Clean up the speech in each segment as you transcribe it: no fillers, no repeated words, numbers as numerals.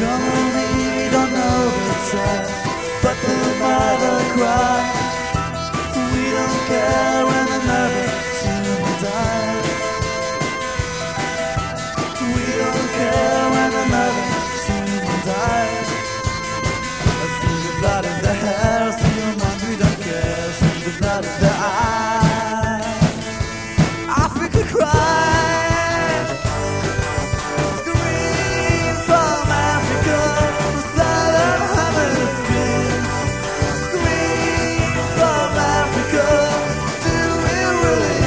Don't believe we don't know the truth, but the mother cries. We don't care when another human dies. We don't care when another human dies. I see the blood in the hair, see your mind, we don't care. See the blood in the eyes. Africa cries. Scream from Africa, the southern hemisphere. Scream from Africa, do we really?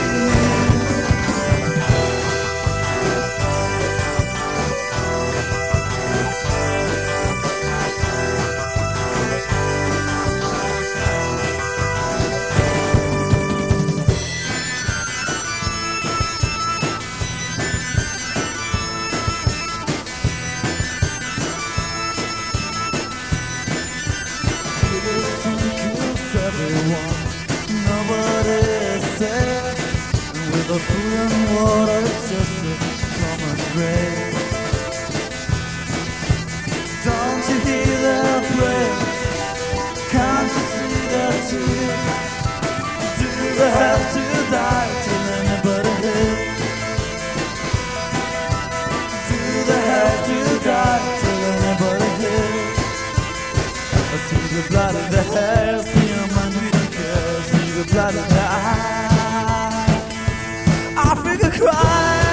Everyone, nobody is safe. With the food and water, it's just a common grave. Don't you hear their prayer? Can't you see their tears? Do they have to die till anybody hears? Do they have to die till anybody hears? I see the blood in the hair, see your mind, we don't care. See the blood in the eyes. Africa cries.